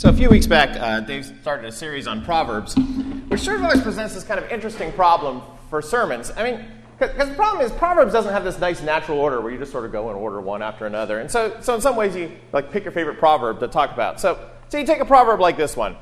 So a few weeks back, Dave started a series on Proverbs, which sort of always presents this kind of interesting problem for sermons. I mean, because the problem is Proverbs doesn't have this nice natural order where you just sort of go in order one after another. And so in some ways you pick your favorite proverb to talk about. So you take a proverb like this one.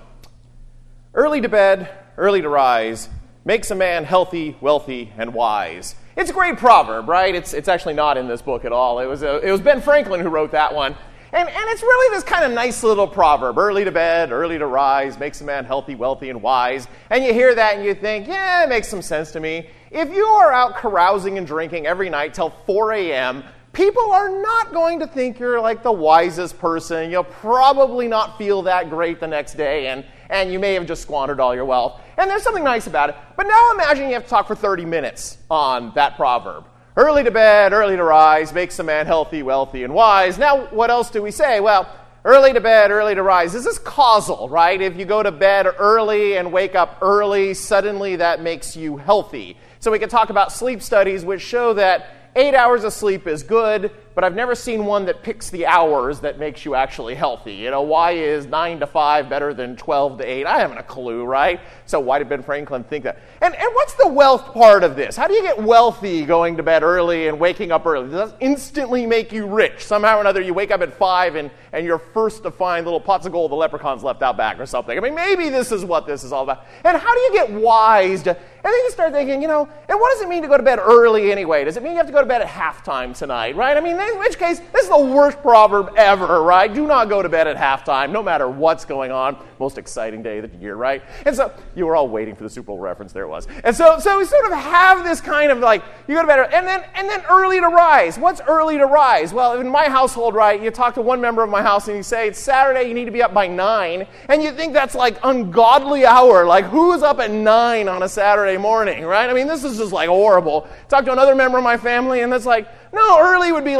Early to bed, early to rise, makes a man healthy, wealthy, and wise. It's a great proverb, right? It's actually not in this book at all. It was Ben Franklin who wrote that one. And it's really this kind of nice little proverb. Early to bed, early to rise, makes a man healthy, wealthy, and wise. And you hear that and you think, yeah, it makes some sense to me. If you are out carousing and drinking every night till 4 a.m., people are not going to think you're like the wisest person. You'll probably not feel that great the next day, and you may have just squandered all your wealth. And there's something nice about it. But now imagine you have to talk for 30 minutes on that proverb. Early to bed, early to rise, makes a man healthy, wealthy, and wise. Now, what else do we say? Well, early to bed, early to rise. This is causal, right? If you go to bed early and wake up early, suddenly that makes you healthy. So we can talk about sleep studies which show that 8 hours of sleep is good, but I've never seen one that picks the hours that makes you actually healthy. You know, why is 9 to 5 better than 12 to 8? I haven't a clue, right? So why did Ben Franklin think that? And what's the wealth part of this? How do you get wealthy going to bed early and waking up early? Does that instantly make you rich? Somehow or another you wake up at 5 and you're first to find little pots of gold the leprechauns left out back or something. I mean, maybe this is what this is all about. And how do you get wise? And then you start thinking, and what does it mean to go to bed early anyway? Does it mean you have to go to bed at halftime tonight, right? I mean, in which case, this is the worst proverb ever, right? Do not go to bed at halftime, no matter what's going on. Most exciting day of the year, right? And so, you were all waiting for the Super Bowl reference, there it was. And so we sort of have this kind of you go to bed early, and then early to rise. What's early to rise? Well, in my household, right, you talk to one member of my house and you say, it's Saturday, you need to be up by 9, and you think that's ungodly hour. Who's up at 9 on a Saturday morning, right? I mean, this is just horrible. Talk to another member of my family, and it's no, early would be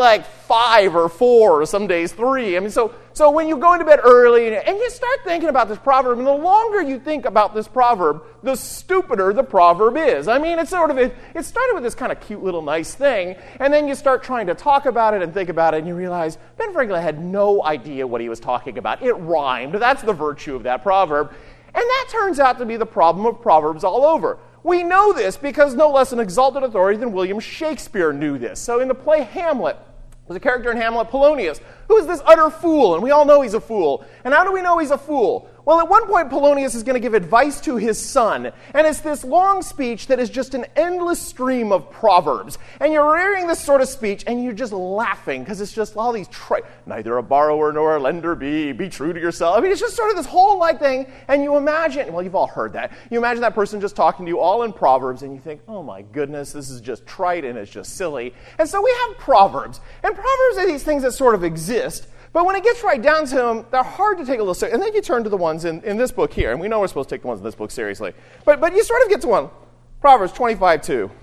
5 or 4, or some days 3. I mean, so when you go into bed early and you start thinking about this proverb, and the longer you think about this proverb, the stupider the proverb is. I mean, it started with this kind of cute little nice thing, and then you start trying to talk about it and think about it, and you realize Ben Franklin had no idea what he was talking about. It rhymed. That's the virtue of that proverb. And that turns out to be the problem of proverbs all over. We know this because no less an exalted authority than William Shakespeare knew this. So in the play Hamlet, there's a character in Hamlet, Polonius, who is this utter fool, and we all know he's a fool. And how do we know he's a fool? Well, at one point, Polonius is going to give advice to his son, and it's this long speech that is just an endless stream of proverbs. And you're hearing this sort of speech, and you're just laughing, because it's just all these neither a borrower nor a lender be true to yourself. I mean, it's just sort of this whole thing, and you imagine, well, you've all heard that. You imagine that person just talking to you all in proverbs, and you think, oh my goodness, this is just trite, and it's just silly. And so we have proverbs, and proverbs are these things that sort of exist. But when it gets right down to them, they're hard to take a little seriously. And then you turn to the ones in this book here. And we know we're supposed to take the ones in this book seriously. But you sort of get to one. Proverbs 25:2.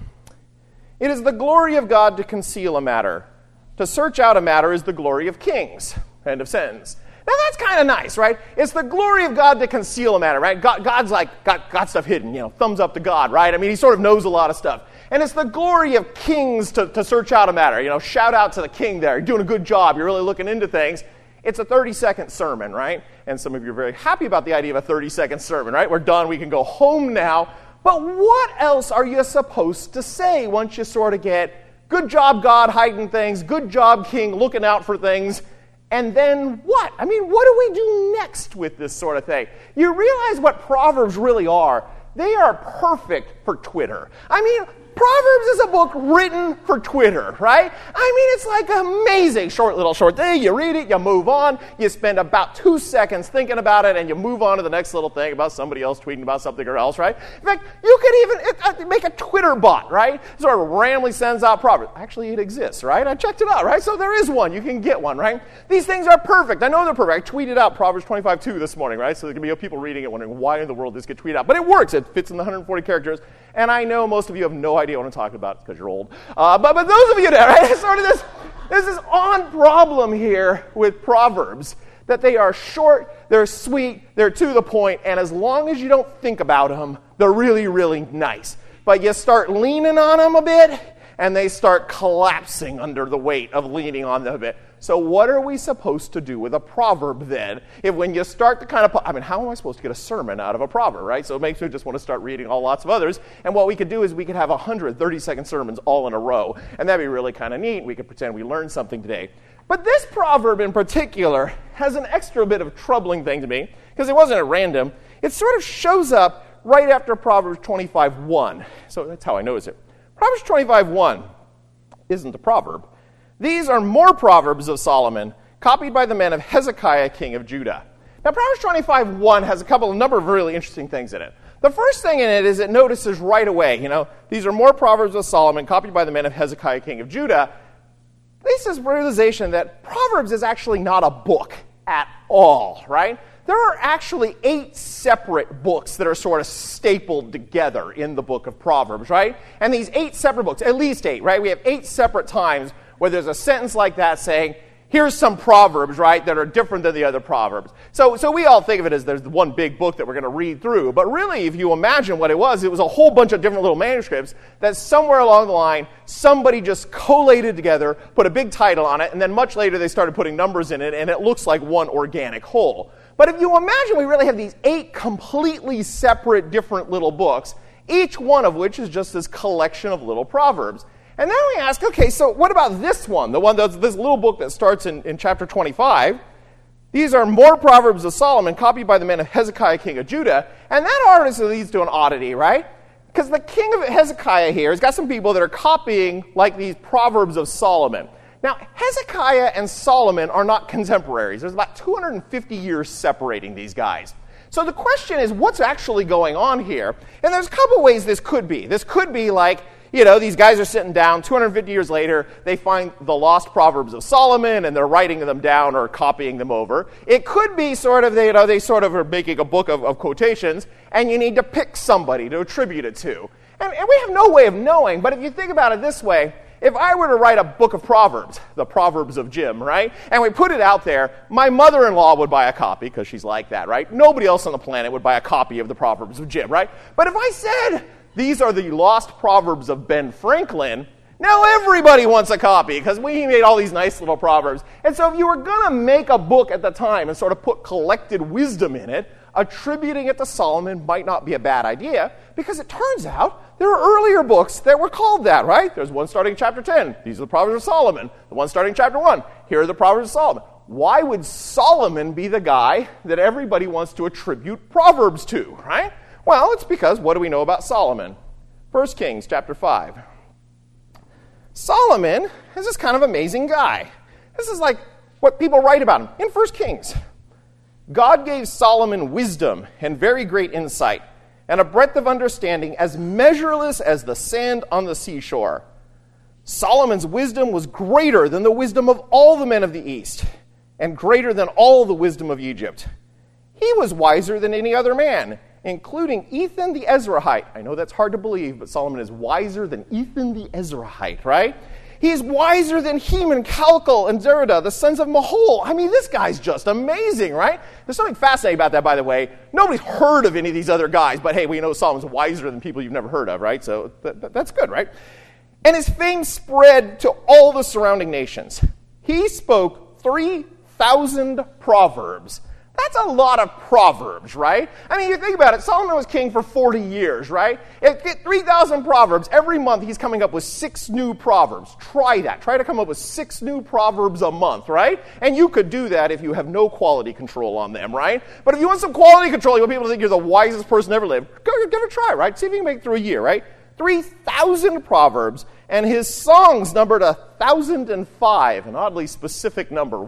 It is the glory of God to conceal a matter. To search out a matter is the glory of kings. End of sentence. Now that's kind of nice, right? It's the glory of God to conceal a matter, right? God's got stuff hidden, thumbs up to God, right? I mean, he sort of knows a lot of stuff. And it's the glory of kings to search out a matter. Shout out to the king there. You're doing a good job. You're really looking into things. It's a 30-second sermon, right? And some of you are very happy about the idea of a 30-second sermon, right? We're done. We can go home now. But what else are you supposed to say once you sort of get, good job, God, hiding things. Good job, king, looking out for things. And then what? I mean, what do we do next with this sort of thing? You realize what Proverbs really are. They are perfect for Twitter. I mean, Proverbs is a book written for Twitter, right? I mean, it's amazing. Short thing. You read it, you move on. You spend about 2 seconds thinking about it, and you move on to the next little thing about somebody else tweeting about something or else, right? In fact, you could even make a Twitter bot, right? Sort of randomly sends out Proverbs. Actually, it exists, right? I checked it out, right? So there is one. You can get one, right? These things are perfect. I know they're perfect. I tweeted out Proverbs 25:2 this morning, right? So there can be people reading it wondering why in the world this get tweeted out. But it works. It fits in the 140 characters. And I know most of you have no idea what I'm talking about because you're old. But those of you that, right? It's sort of there's this on problem here with Proverbs, that they are short, they're sweet, they're to the point, and as long as you don't think about them, they're really, really nice. But you start leaning on them a bit, and they start collapsing under the weight of leaning on them a bit. So what are we supposed to do with a proverb then? If when you start to how am I supposed to get a sermon out of a proverb, right? So it makes me just want to start reading lots of others. And what we could do is we could have 130-second sermons all in a row. And that'd be really kind of neat. We could pretend we learned something today. But this proverb in particular has an extra bit of troubling thing to me, because it wasn't at random. It sort of shows up right after Proverbs 25:1. So that's how I notice it. Proverbs 25:1 isn't a proverb. These are more proverbs of Solomon, copied by the men of Hezekiah, king of Judah. Now, Proverbs 25:1 has a number of really interesting things in it. The first thing in it is it notices right away, these are more proverbs of Solomon, copied by the men of Hezekiah, king of Judah. This is realization that Proverbs is actually not a book at all, right? There are actually 8 separate books that are sort of stapled together in the book of Proverbs, right? And these 8 separate books, at least 8, right? We have 8 separate times where there's a sentence like that saying, here's some proverbs, right, that are different than the other proverbs. So we all think of it as there's one big book that we're going to read through. But really, if you imagine what it was a whole bunch of different little manuscripts that somewhere along the line, somebody just collated together, put a big title on it, and then much later they started putting numbers in it, and it looks like one organic whole. But if you imagine we really have these 8 completely separate different little books, each one of which is just this collection of little proverbs. And then we ask, okay, so what about this one? The one that's this little book that starts in chapter 25. These are more proverbs of Solomon, copied by the men of Hezekiah, king of Judah. And that artist leads to an oddity, right? Because the king of Hezekiah here has got some people that are copying like these proverbs of Solomon. Now, Hezekiah and Solomon are not contemporaries. There's about 250 years separating these guys. So the question is, what's actually going on here? And there's a couple ways this could be. This could be like, these guys are sitting down, 250 years later, they find the lost Proverbs of Solomon, and they're writing them down or copying them over. It could be sort of, they sort of are making a book of quotations, and you need to pick somebody to attribute it to. And we have no way of knowing, but if you think about it this way, if I were to write a book of Proverbs, the Proverbs of Jim, right, and we put it out there, my mother-in-law would buy a copy, because she's like that, right? Nobody else on the planet would buy a copy of the Proverbs of Jim, right? But if I said, these are the lost proverbs of Ben Franklin, now everybody wants a copy because we made all these nice little proverbs. And so if you were going to make a book at the time and sort of put collected wisdom in it, attributing it to Solomon might not be a bad idea, because it turns out there are earlier books that were called that, right? There's one starting in chapter 10. These are the Proverbs of Solomon. The one starting in chapter 1. Here are the Proverbs of Solomon. Why would Solomon be the guy that everybody wants to attribute Proverbs to, right? Well, it's because what do we know about Solomon? 1 Kings chapter 5. Solomon is this kind of amazing guy. This is like what people write about him in 1 Kings. God gave Solomon wisdom and very great insight, and a breadth of understanding as measureless as the sand on the seashore. Solomon's wisdom was greater than the wisdom of all the men of the East, and greater than all the wisdom of Egypt. He was wiser than any other man, including Ethan the Ezrahite. I know that's hard to believe, but Solomon is wiser than Ethan the Ezrahite, right? He is wiser than Heman, Calcol, and Zerida, the sons of Mahol. I mean, this guy's just amazing, right? There's something fascinating about that, by the way. Nobody's heard of any of these other guys, but hey, we know Solomon's wiser than people you've never heard of, right? So that's good, right? And his fame spread to all the surrounding nations. He spoke 3,000 proverbs. That's a lot of proverbs, right? I mean, you think about it, Solomon was king for 40 years, right? 3,000 proverbs. Every month he's coming up with 6 new proverbs. Try that. Try to come up with 6 new proverbs a month, right? And you could do that if you have no quality control on them, right? But if you want some quality control, you want people to think you're the wisest person ever lived, give it a try, right? See if you can make it through a year, right? 3,000 proverbs, and his songs numbered 1,005, an oddly specific number,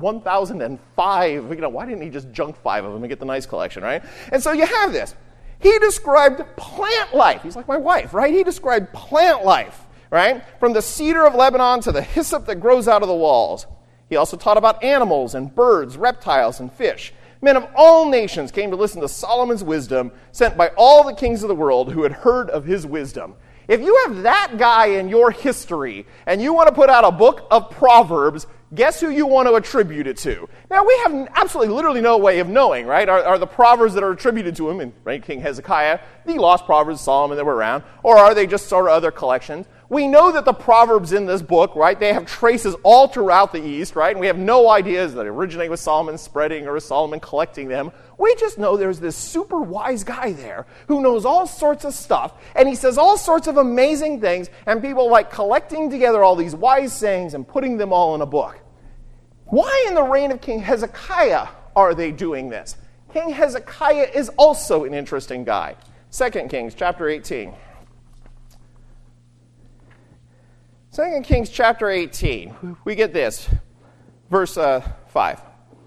1,005. Why didn't he just junk 5 of them and get the nice collection, right? And so you have this. He described plant life. He's like my wife, right? He described plant life, right? From the cedar of Lebanon to the hyssop that grows out of the walls. He also taught about animals and birds, reptiles, and fish. Men of all nations came to listen to Solomon's wisdom, sent by all the kings of the world who had heard of his wisdom. If you have that guy in your history and you want to put out a book of Proverbs, guess who you want to attribute it to? Now, we have absolutely literally no way of knowing, right? Are the Proverbs that are attributed to him, in right, King Hezekiah, the lost Proverbs of Solomon that were around, or are they just sort of other collections? We know that the Proverbs in this book, right, they have traces all throughout the East, right? And we have no idea is that it originated with Solomon spreading or is Solomon collecting them. We just know there's this super wise guy there who knows all sorts of stuff, and he says all sorts of amazing things, and people like collecting together all these wise sayings and putting them all in a book. Why in the reign of King Hezekiah are they doing this? King Hezekiah is also an interesting guy. 2 Kings chapter 18. 2 Kings chapter 18, we get this, verse 5.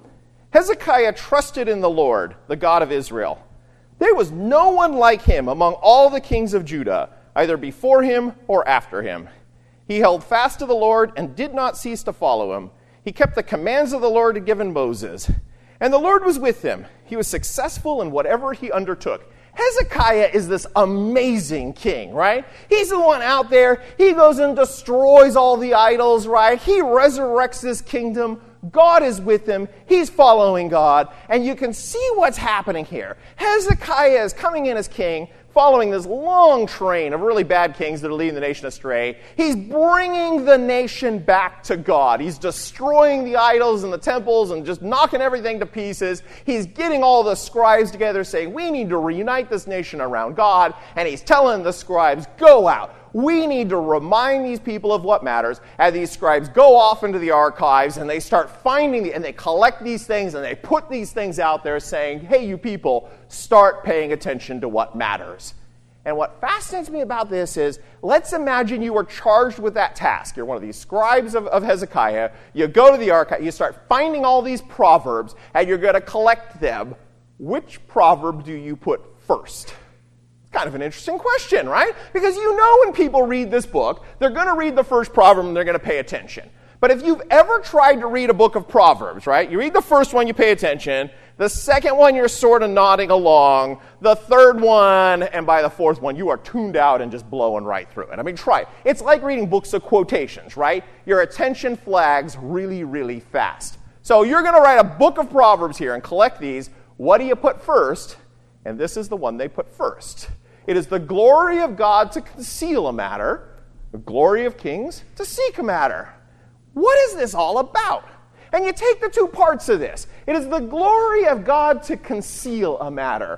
Hezekiah trusted in the Lord, the God of Israel. There was no one like him among all the kings of Judah, either before him or after him. He held fast to the Lord and did not cease to follow him. He kept the commands of the Lord given Moses. And the Lord was with him. He was successful in whatever he undertook. Hezekiah is this amazing king, right? He's the one out there. He goes and destroys all the idols, right? He resurrects this kingdom. God is with him. He's following God. And you can see what's happening here. Hezekiah is coming in as king, following this long train of really bad kings that are leading the nation astray. He's bringing the nation back to God. He's destroying the idols and the temples and just knocking everything to pieces. He's getting all the scribes together saying, we need to reunite this nation around God. And he's telling the scribes, go out. We need to remind these people of what matters. And these scribes go off into the archives and they start finding, and they collect these things and they put these things out there saying, hey, you people, start paying attention to what matters. And what fascinates me about this is, let's imagine you were charged with that task. You're one of these scribes of Hezekiah. You go to the archive, you start finding all these proverbs, and you're going to collect them. Which proverb do you put first? Kind of an interesting question, right? Because you know when people read this book, they're going to read the first proverb and they're going to pay attention. But if you've ever tried to read a book of Proverbs, right? You read the first one, you pay attention. The second one, you're sort of nodding along. The third one, and by the fourth one, you are tuned out and just blowing right through it. I mean, try it. It's like reading books of quotations, right? Your attention flags really, really fast. So you're going to write a book of Proverbs here and collect these. What do you put first? And this is the one they put first. It is the glory of God to conceal a matter, the glory of kings to seek a matter. What is this all about? And you take the two parts of this. It is the glory of God to conceal a matter.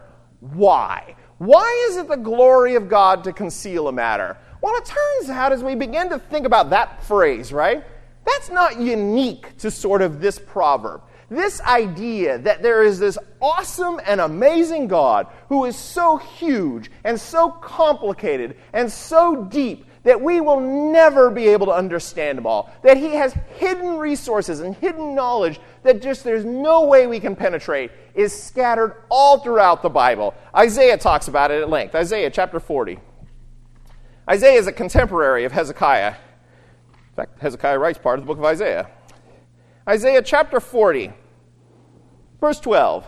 Why? Why is it the glory of God to conceal a matter? Well, it turns out as we begin to think about that phrase, right? That's not unique to sort of this proverb. This idea that there is this awesome and amazing God who is so huge and so complicated and so deep that we will never be able to understand him all. That he has hidden resources and hidden knowledge that just there's no way we can penetrate is scattered all throughout the Bible. Isaiah talks about it at length. Isaiah chapter 40. Isaiah is a contemporary of Hezekiah. In fact, Hezekiah writes part of the book of Isaiah. Isaiah chapter 40, verse 12.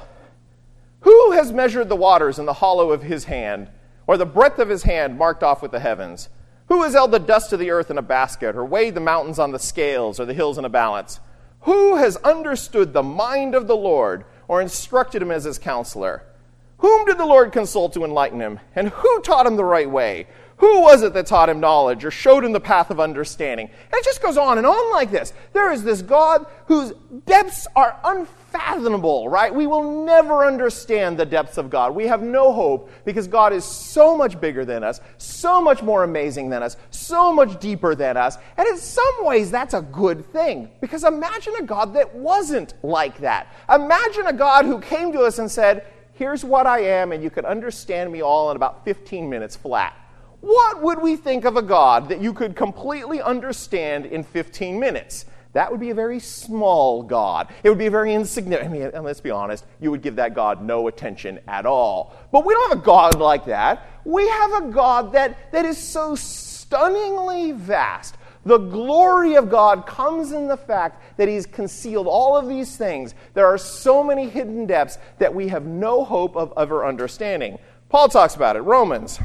Who has measured the waters in the hollow of his hand, or the breadth of his hand marked off with the heavens? Who has held the dust of the earth in a basket, or weighed the mountains on the scales, or the hills in a balance? Who has understood the mind of the Lord, or instructed him as his counselor? Whom did the Lord consult to enlighten him? And who taught him the right way? Who was it that taught him knowledge or showed him the path of understanding? And it just goes on and on like this. There is this God whose depths are unfathomable, right? We will never understand the depths of God. We have no hope because God is so much bigger than us, so much more amazing than us, so much deeper than us. And in some ways, that's a good thing. Because imagine a God that wasn't like that. Imagine a God who came to us and said, here's what I am, and you can understand me all in about 15 minutes flat. What would we think of a God that you could completely understand in 15 minutes? That would be a very small God. It would be a very insignificant. I mean, and let's be honest, you would give that God no attention at all. But we don't have a God like that. We have a God that is so stunningly vast. The glory of God comes in the fact that he's concealed all of these things. There are so many hidden depths that we have no hope of ever understanding. Paul talks about it, Romans.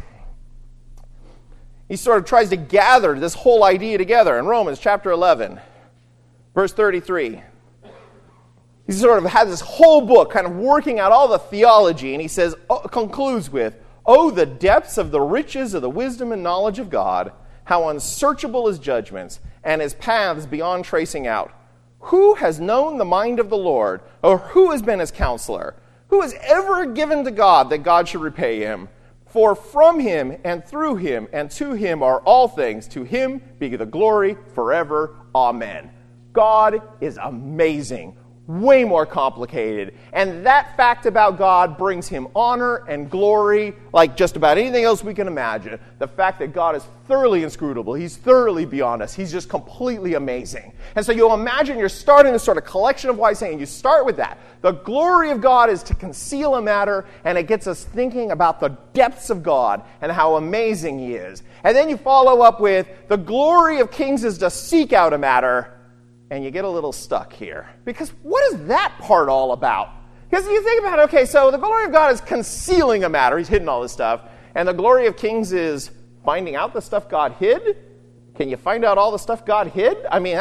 He sort of tries to gather this whole idea together in Romans chapter 11, verse 33. He sort of has this whole book kind of working out all the theology, and he says, concludes with, "Oh, the depths of the riches of the wisdom and knowledge of God! how unsearchable his judgments, and his paths beyond tracing out. Who has known the mind of the Lord, or who has been his counselor? Who has ever given to God that God should repay him? For from him and through him and to him are all things. To him be the glory forever. Amen. God is amazing. Way more complicated. And that fact about God brings him honor and glory like just about anything else we can imagine. The fact that God is thoroughly inscrutable. He's thoroughly beyond us. He's just completely amazing. And so you'll imagine you're starting this sort of collection of wise sayings. You start with that. The glory of God is to conceal a matter, and it gets us thinking about the depths of God and how amazing he is. And then you follow up with the glory of kings is to seek out a matter. And you get a little stuck here. Because what is that part all about? Because you think about it, okay, so the glory of God is concealing a matter. He's hidden all this stuff. And the glory of kings is finding out the stuff God hid? Can you find out all the stuff God hid?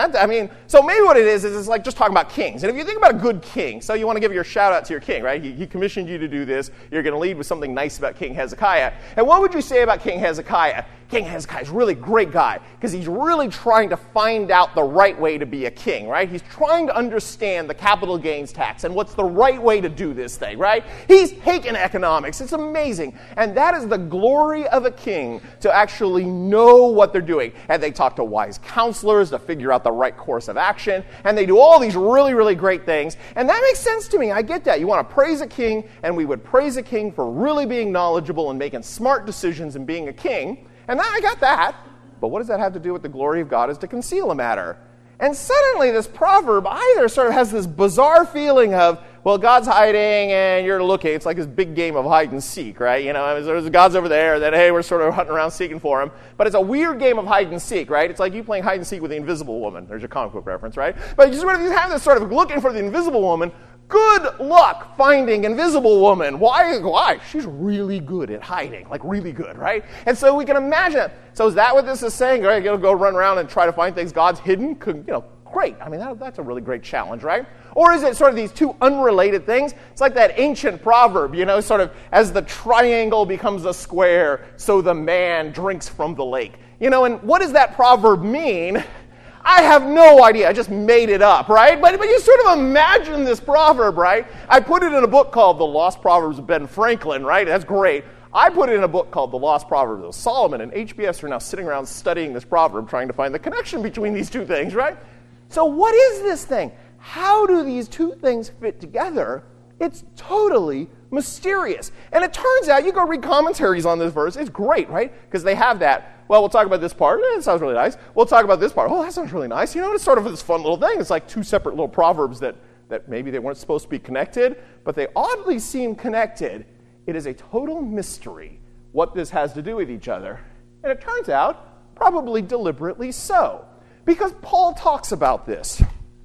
So maybe what it is it's like just talking about kings. And if you think about a good king, so you want to give your shout out to your king, right? He commissioned you to do this. You're going to lead with something nice about King Hezekiah. And what would you say about King Hezekiah? King Hezekiah is a really great guy because he's really trying to find out the right way to be a king, right? He's trying to understand the capital gains tax and what's the right way to do this thing, right? He's taken economics. It's amazing. And that is the glory of a king, to actually know what they're doing. And they talk to wise counselors to figure out the right course of action. And they do all these really, really great things. And that makes sense to me. I get that. You want to praise a king, and we would praise a king for really being knowledgeable and making smart decisions and being a king. And I got that. But what does that have to do with the glory of God is to conceal a matter? And suddenly this proverb either sort of has this bizarre feeling of, well, God's hiding and you're looking. It's like this big game of hide and seek, right? You know, there's God's over there, then, hey, we're sort of hunting around seeking for him. But it's a weird game of hide and seek, right? It's like you playing hide and seek with the Invisible Woman. There's your comic book reference, right? But you have this sort of looking for the Invisible Woman. Good luck finding Invisible Woman. Why? She's really good at hiding, like really good, right? And so we can imagine it. So is that what this is saying? Right? You're going to go run around and try to find things God's hidden? Great. I mean, that's a really great challenge, right? Or is it sort of these two unrelated things? It's like that ancient proverb, sort of as the triangle becomes a square, so the man drinks from the lake. And what does that proverb mean? I have no idea. I just made it up, right? But you sort of imagine this proverb, right? I put it in a book called The Lost Proverbs of Ben Franklin, right? That's great. I put it in a book called The Lost Proverbs of Solomon, and HBS are now sitting around studying this proverb, trying to find the connection between these two things, right? So what is this thing? How do these two things fit together? It's totally mysterious. And it turns out, you go read commentaries on this verse, it's great, right? Because they have that. Well, we'll talk about this part. It sounds really nice. We'll talk about this part. Oh, that sounds really nice. It's sort of this fun little thing. It's like two separate little proverbs that maybe they weren't supposed to be connected, but they oddly seem connected. It is a total mystery what this has to do with each other. And it turns out, probably deliberately so. Because Paul talks about this.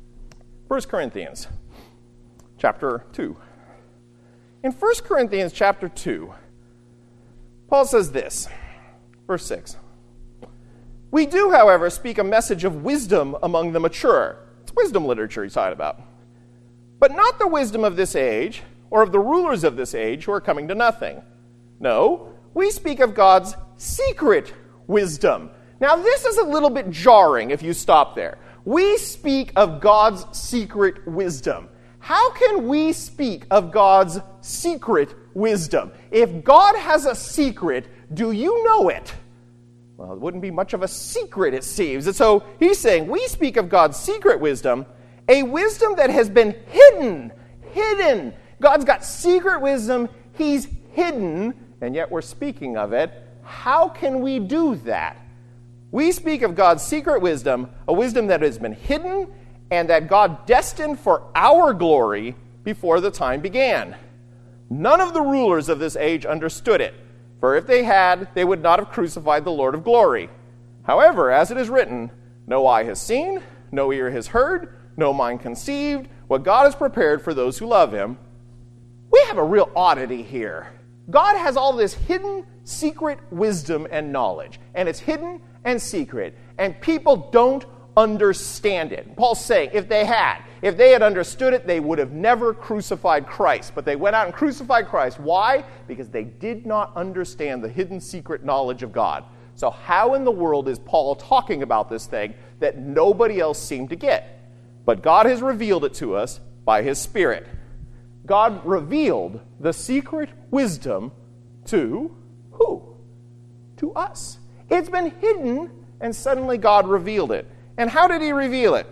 1 Corinthians chapter 2. In 1 Corinthians chapter 2, Paul says this, verse 6. We do, however, speak a message of wisdom among the mature. It's wisdom literature he's talking about. But not the wisdom of this age, or of the rulers of this age who are coming to nothing. No, we speak of God's secret wisdom. Now, this is a little bit jarring if you stop there. We speak of God's secret wisdom. How can we speak of God's secret wisdom? If God has a secret, do you know it? Well, it wouldn't be much of a secret, it seems. And so he's saying, we speak of God's secret wisdom, a wisdom that has been hidden. Hidden. God's got secret wisdom. He's hidden, and yet we're speaking of it. How can we do that? We speak of God's secret wisdom, a wisdom that has been hidden and that God destined for our glory before the time began. None of the rulers of this age understood it, for if they had, they would not have crucified the Lord of glory. However, as it is written, no eye has seen, no ear has heard, no mind conceived, what God has prepared for those who love him. We have a real oddity here. God has all this hidden, secret wisdom and knowledge, and it's hidden and secret, and people don't understand it. Paul's saying if they had understood it, they would have never crucified Christ. But they went out and crucified Christ. Why? Because they did not understand the hidden secret knowledge of God. So how in the world is Paul talking about this thing that nobody else seemed to get? But God has revealed it to us by his Spirit. God revealed the secret wisdom to who? To us. It's been hidden, and suddenly God revealed it. And how did he reveal it?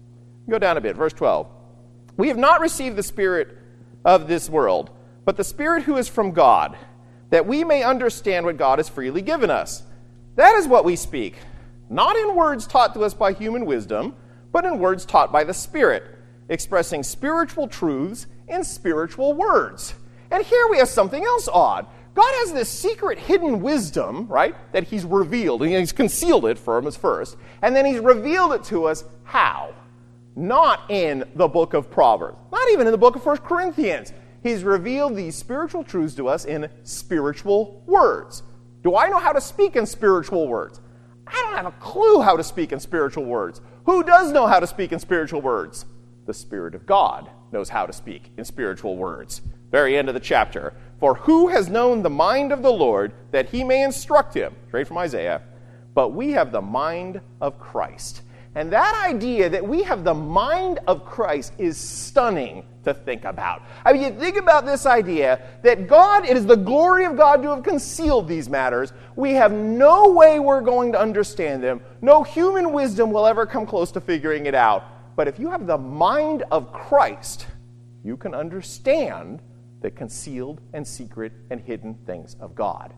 Go down a bit, verse 12. We have not received the spirit of this world, but the Spirit who is from God, that we may understand what God has freely given us. That is what we speak, not in words taught to us by human wisdom, but in words taught by the Spirit, expressing spiritual truths in spiritual words. And here we have something else odd. God has this secret hidden wisdom, right, that he's revealed, and he's concealed it from us first, and then he's revealed it to us how? Not in the book of Proverbs, not even in the book of 1 Corinthians. He's revealed these spiritual truths to us in spiritual words. Do I know how to speak in spiritual words? I don't have a clue how to speak in spiritual words. Who does know how to speak in spiritual words? The Spirit of God knows how to speak in spiritual words. Very end of the chapter. For who has known the mind of the Lord that he may instruct him? Straight from Isaiah. But we have the mind of Christ. And that idea that we have the mind of Christ is stunning to think about. I mean, you think about this idea that God, it is the glory of God to have concealed these matters. We have no way we're going to understand them. No human wisdom will ever come close to figuring it out. But if you have the mind of Christ, you can understand the concealed and secret and hidden things of God.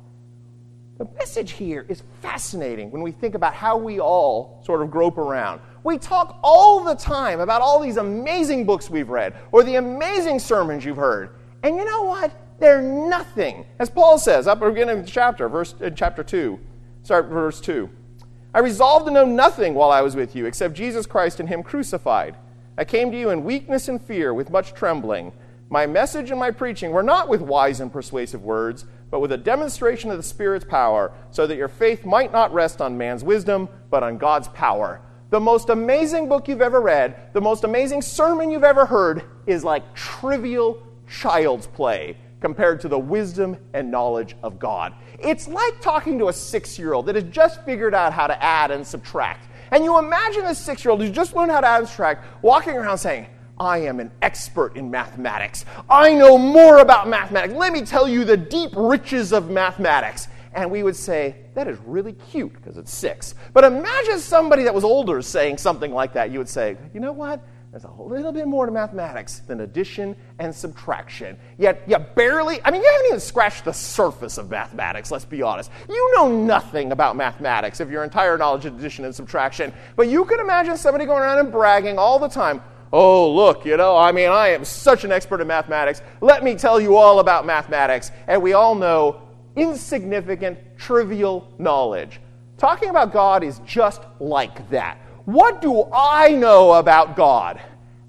The message here is fascinating when we think about how we all sort of grope around. We talk all the time about all these amazing books we've read or the amazing sermons you've heard. And you know what? They're nothing. As Paul says, up again in the chapter, chapter 2, start verse 2. I resolved to know nothing while I was with you except Jesus Christ and him crucified. I came to you in weakness and fear with much trembling. My message and my preaching were not with wise and persuasive words, but with a demonstration of the Spirit's power, so that your faith might not rest on man's wisdom, but on God's power. The most amazing book you've ever read, the most amazing sermon you've ever heard, is like trivial child's play compared to the wisdom and knowledge of God. It's like talking to a 6-year-old that has just figured out how to add and subtract. And you imagine a 6-year-old who's just learned how to add and subtract, walking around saying, I am an expert in mathematics. I know more about mathematics. Let me tell you the deep riches of mathematics. And we would say, that is really cute because it's 6. But imagine somebody that was older saying something like that. You would say, you know what? There's a little bit more to mathematics than addition and subtraction. Yet you barely, you haven't even scratched the surface of mathematics, let's be honest. You know nothing about mathematics if your entire knowledge is addition and subtraction. But you can imagine somebody going around and bragging all the time, oh, look, I am such an expert in mathematics. Let me tell you all about mathematics. And we all know insignificant, trivial knowledge. Talking about God is just like that. What do I know about God?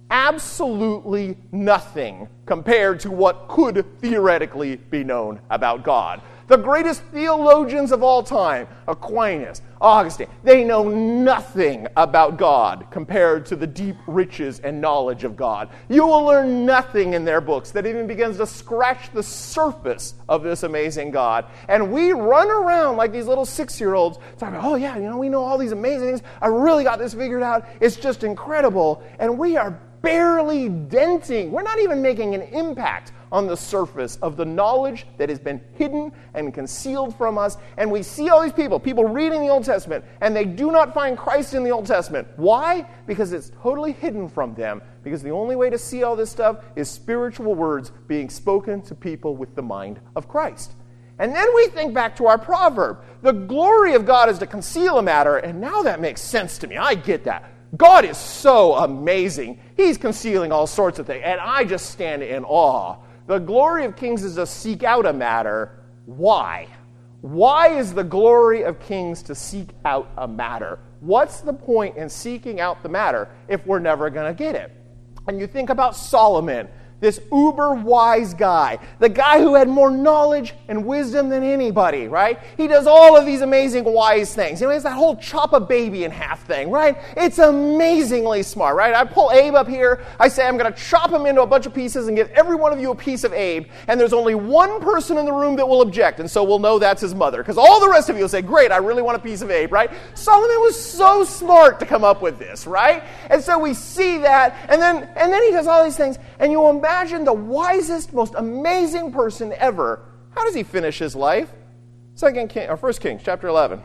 Absolutely nothing compared to what could theoretically be known about God. The greatest theologians of all time, Aquinas, Augustine, they know nothing about God compared to the deep riches and knowledge of God. You will learn nothing in their books that even begins to scratch the surface of this amazing God. And we run around like these little 6-year-olds talking, oh yeah, we know all these amazing things. I really got this figured out. It's just incredible. And we are barely denting. We're not even making an impact on the surface of the knowledge that has been hidden and concealed from us. And we see all these people reading the Old Testament, and they do not find Christ in the Old Testament. Why? Because it's totally hidden from them. Because the only way to see all this stuff is spiritual words being spoken to people with the mind of Christ. And then we think back to our proverb. The glory of God is to conceal a matter, and now that makes sense to me. I get that. God is so amazing. He's concealing all sorts of things, and I just stand in awe. The glory of kings is to seek out a matter. Why? Why is the glory of kings to seek out a matter? What's the point in seeking out the matter if we're never going to get it? And you think about Solomon. this uber wise guy, the guy who had more knowledge and wisdom than anybody, right? He does all of these amazing wise things. It's that whole chop a baby in half thing, right? It's amazingly smart, right? I pull Abe up here, I say I'm going to chop him into a bunch of pieces and give every one of you a piece of Abe, and there's only one person in the room that will object, and so we'll know that's his mother, because all the rest of you will say, great, I really want a piece of Abe, right? Solomon was so smart to come up with this, right? And so we see that, and then he does all these things, and you imagine the wisest, most amazing person ever. How does he finish his life? 1 Kings, chapter 11.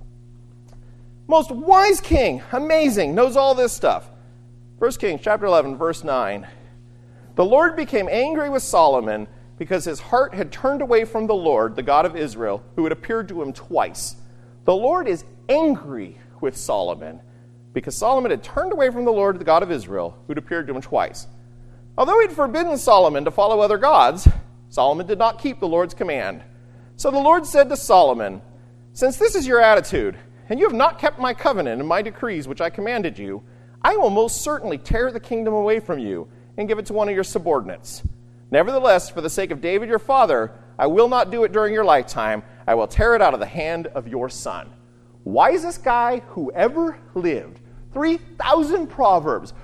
Most wise king, amazing, knows all this stuff. 1 Kings, chapter 11, verse 9. The Lord became angry with Solomon because his heart had turned away from the Lord, the God of Israel, who had appeared to him twice. The Lord is angry with Solomon because Solomon had turned away from the Lord, the God of Israel, who had appeared to him twice. Although he had forbidden Solomon to follow other gods, Solomon did not keep the Lord's command. So the Lord said to Solomon, since this is your attitude, and you have not kept my covenant and my decrees which I commanded you, I will most certainly tear the kingdom away from you and give it to one of your subordinates. Nevertheless, for the sake of David your father, I will not do it during your lifetime. I will tear it out of the hand of your son. Wisest guy who ever lived. 3,000 proverbs,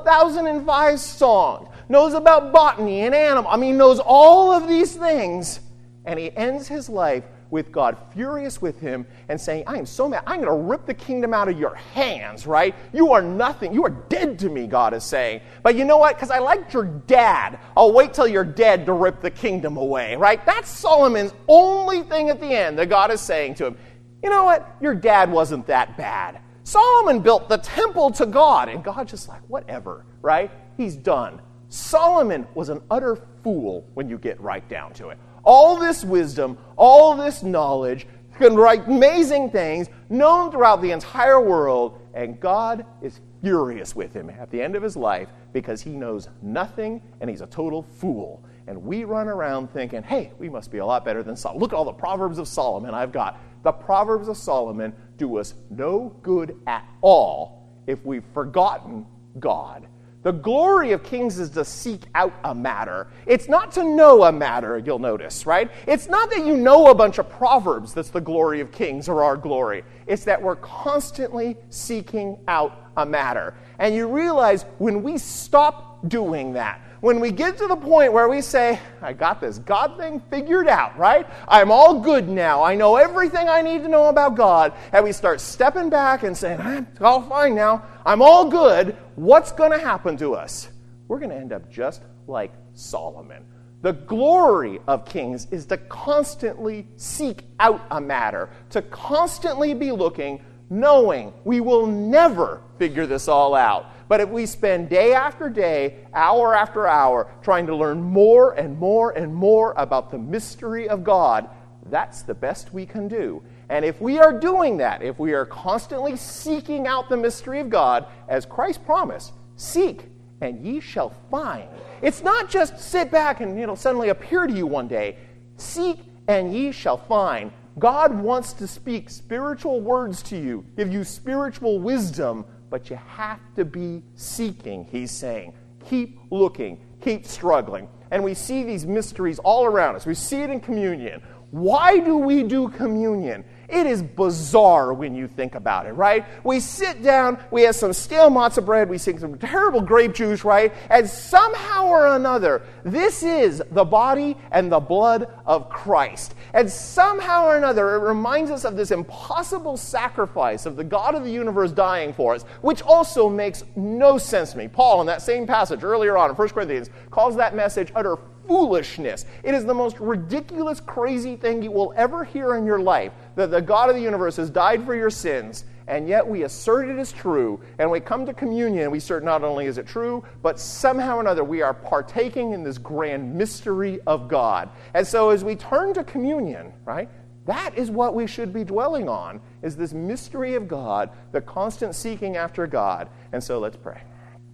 1,005 songs, knows about botany and animal. Knows all of these things. And he ends his life with God furious with him and saying, I am so mad. I'm going to rip the kingdom out of your hands, right? You are nothing. You are dead to me, God is saying. But you know what? Because I liked your dad, I'll wait till you're dead to rip the kingdom away, right? That's Solomon's only thing at the end that God is saying to him. You know what? Your dad wasn't that bad. Solomon built the temple to God, and God's just like, whatever, right? He's done. Solomon was an utter fool when you get right down to it. All this wisdom, all this knowledge, can write amazing things, known throughout the entire world, and God is furious with him at the end of his life because he knows nothing and he's a total fool. And we run around thinking, hey, we must be a lot better than Solomon. Look at all the Proverbs of Solomon I've got. The Proverbs of Solomon do us no good at all if we've forgotten God. The glory of kings is to seek out a matter. It's not to know a matter, you'll notice, right? It's not that you know a bunch of proverbs that's the glory of kings or our glory. It's that we're constantly seeking out a matter. And you realize when we stop doing that, when we get to the point where we say, I got this God thing figured out, right? I'm all good now. I know everything I need to know about God. And we start stepping back and saying, it's all fine now. I'm all good. What's going to happen to us? We're going to end up just like Solomon. The glory of kings is to constantly seek out a matter, to constantly be looking, knowing we will never figure this all out. But if we spend day after day, hour after hour, trying to learn more and more and more about the mystery of God, that's the best we can do. And if we are doing that, if we are constantly seeking out the mystery of God, as Christ promised, seek and ye shall find. It's not just sit back and it'll suddenly appear to you one day. Seek and ye shall find. God wants to speak spiritual words to you, give you spiritual wisdom, but you have to be seeking, he's saying. Keep looking, keep struggling. And we see these mysteries all around us. We see it in communion. Why do we do communion? It is bizarre when you think about it, right? We sit down, we have some stale matzah bread, we sing some terrible grape juice, right? And somehow or another, this is the body and the blood of Christ. And somehow or another, it reminds us of this impossible sacrifice of the God of the universe dying for us, which also makes no sense to me. Paul, in that same passage earlier on in 1 Corinthians, calls that message utter foolishness. It is the most ridiculous, crazy thing you will ever hear in your life, that the God of the universe has died for your sins, and yet we assert it as true, and we come to communion, we assert not only is it true, but somehow or another we are partaking in this grand mystery of God. And so as we turn to communion, right, that is what we should be dwelling on, is this mystery of God, the constant seeking after God. And so let's pray.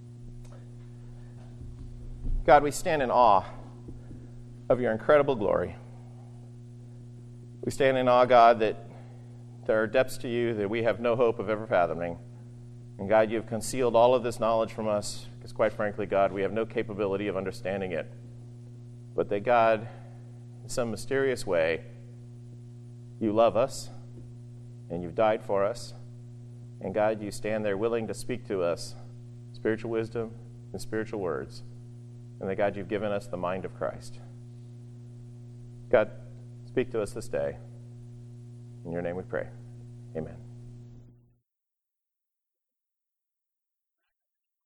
God, we stand in awe of your incredible glory. We stand in awe, God, that there are depths to you that we have no hope of ever fathoming. And God, you've concealed all of this knowledge from us because, quite frankly, God, we have no capability of understanding it. But that, God, in some mysterious way, you love us and you've died for us. And, God, you stand there willing to speak to us spiritual wisdom and spiritual words. And that, God, you've given us the mind of Christ. God, speak to us this day. In your name we pray. Amen.